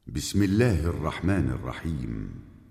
بسم الله الرحمن الرحيم.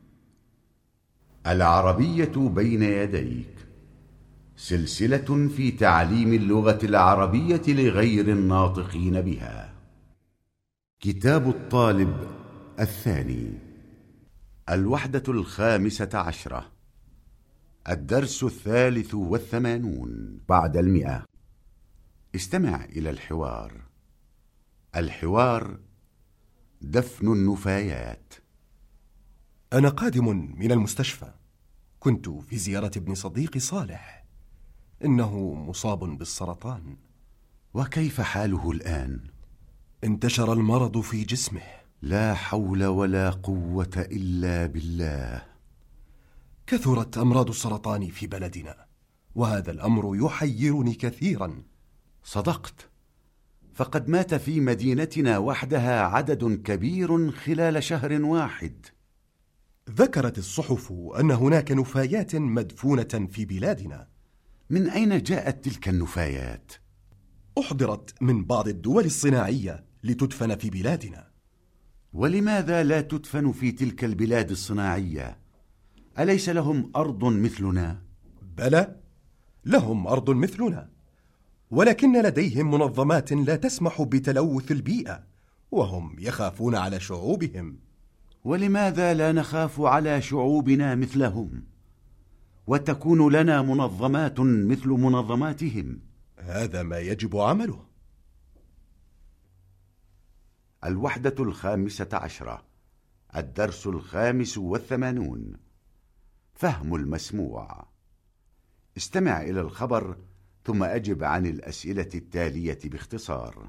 العربية بين يديك، سلسلة في تعليم اللغة العربية لغير الناطقين بها. كتاب الطالب الثاني، الوحدة 15، الدرس 83 بعد 100. استمع إلى الحوار. الحوار: دفن النفايات. أنا قادم من المستشفى. كنت في زيارة ابن صديقي صالح، إنه مصاب بالسرطان. وكيف حاله الآن؟ انتشر المرض في جسمه. لا حول ولا قوة إلا بالله. كثرت أمراض السرطان في بلدنا، وهذا الأمر يحيرني كثيرا. صدقت، فقد مات في مدينتنا وحدها عدد كبير خلال شهر واحد. ذكرت الصحف أن هناك نفايات مدفونة في بلادنا. من أين جاءت تلك النفايات؟ أحضرت من بعض الدول الصناعية لتدفن في بلادنا. ولماذا لا تدفن في تلك البلاد الصناعية؟ أليس لهم أرض مثلنا؟ بلى، لهم أرض مثلنا، ولكن لديهم منظمات لا تسمح بتلوث البيئة، وهم يخافون على شعوبهم. ولماذا لا نخاف على شعوبنا مثلهم، وتكون لنا منظمات مثل منظماتهم؟ هذا ما يجب عمله. الوحدة 15، الدرس 85، فهم المسموع. استمع إلى الخبر ثم أجب عن الأسئلة التالية باختصار.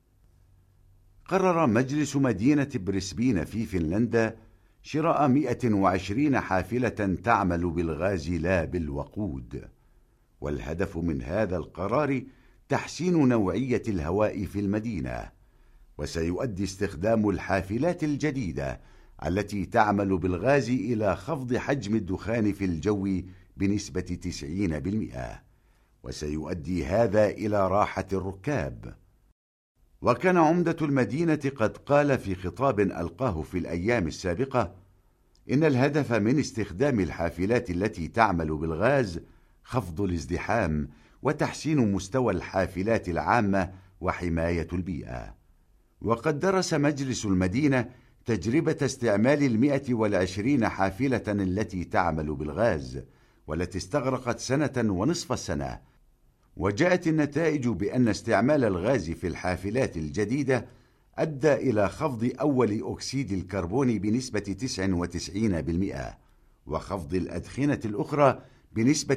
قرر مجلس مدينة بريسبين في فنلندا شراء 120 حافلة تعمل بالغاز لا بالوقود، والهدف من هذا القرار تحسين نوعية الهواء في المدينة. وسيؤدي استخدام الحافلات الجديدة التي تعمل بالغاز إلى خفض حجم الدخان في الجو بنسبة 90%، وسيؤدي هذا إلى راحة الركاب. وكان عمدة المدينة قد قال في خطاب ألقاه في الأيام السابقة إن الهدف من استخدام الحافلات التي تعمل بالغاز خفض الازدحام وتحسين مستوى الحافلات العامة وحماية البيئة. وقد درس مجلس المدينة تجربة استعمال 120 حافلة التي تعمل بالغاز، والتي استغرقت 1.5 سنة، وجاءت النتائج بأن استعمال الغاز في الحافلات الجديدة أدى إلى خفض أول أكسيد الكربون بنسبة 99%، وخفض الأدخنة الأخرى بنسبة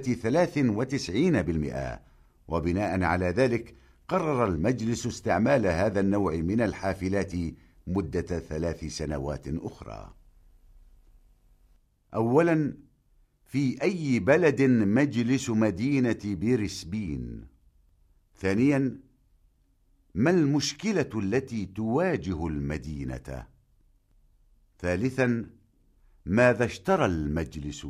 93%. وبناء على ذلك قرر المجلس استعمال هذا النوع من الحافلات مدة 3 سنوات أخرى. أولاً، في أي بلد مجلس مدينة بريسبين؟ ثانياً، ما المشكلة التي تواجه المدينة؟ ثالثاً، ماذا اشترى المجلس؟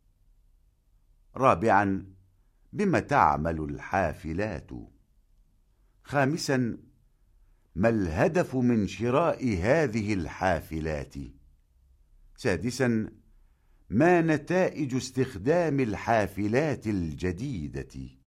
رابعاً، بما تعمل الحافلات؟ خامساً، ما الهدف من شراء هذه الحافلات؟ سادساً، ما نتائج استخدام الحافلات الجديدة؟